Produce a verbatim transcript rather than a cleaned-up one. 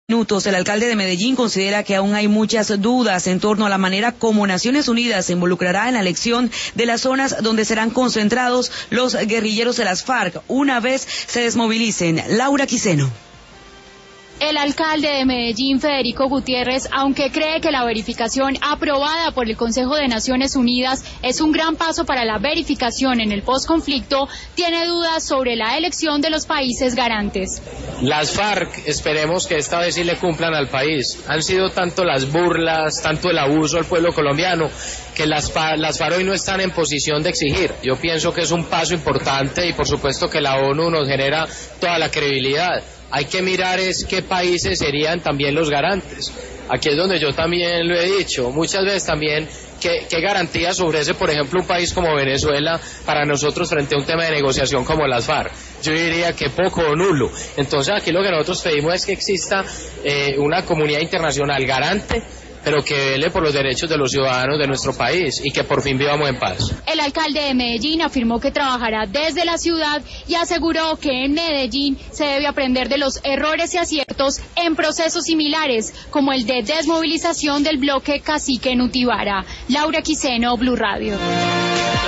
Minutos. El alcalde de Medellín considera que aún hay muchas dudas en torno a la manera como Naciones Unidas se involucrará en la elección de las zonas donde serán concentrados los guerrilleros de las FARC una vez se desmovilicen. Laura Quiseno. El alcalde de Medellín, Federico Gutiérrez, aunque cree que la verificación aprobada por el Consejo de Naciones Unidas es un gran paso para la verificación en el posconflicto, tiene dudas sobre la elección de los países garantes. Las FARC, esperemos que esta vez sí le cumplan al país. Han sido tanto las burlas, tanto el abuso al pueblo colombiano, que las, las FARC hoy no están en posición de exigir. Yo pienso que es un paso importante y por supuesto que la ONU nos genera toda la credibilidad. Hay que mirar es qué países serían también los garantes. Aquí es donde yo también lo he dicho, muchas veces también, ¿qué, qué garantías ofrece, por ejemplo, un país como Venezuela para nosotros frente a un tema de negociación como las FARC? Yo diría que poco o nulo. Entonces aquí lo que nosotros pedimos es que exista eh, una comunidad internacional garante, pero que vele por los derechos de los ciudadanos de nuestro país y que por fin vivamos en paz. El alcalde de Medellín afirmó que trabajará desde la ciudad y aseguró que en Medellín se debe aprender de los errores y aciertos en procesos similares, como el de desmovilización del bloque Cacique en Utibara. Laura Quiseno, Blue Radio.